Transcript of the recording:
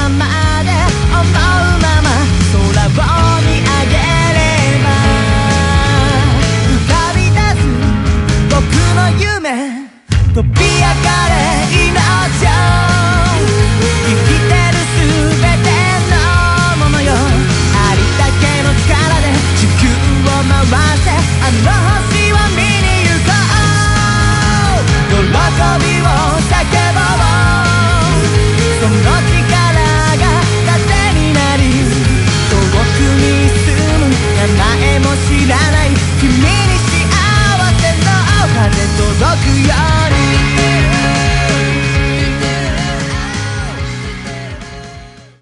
ままで思うまま空を見上げれば旅立つ僕の夢飛び上が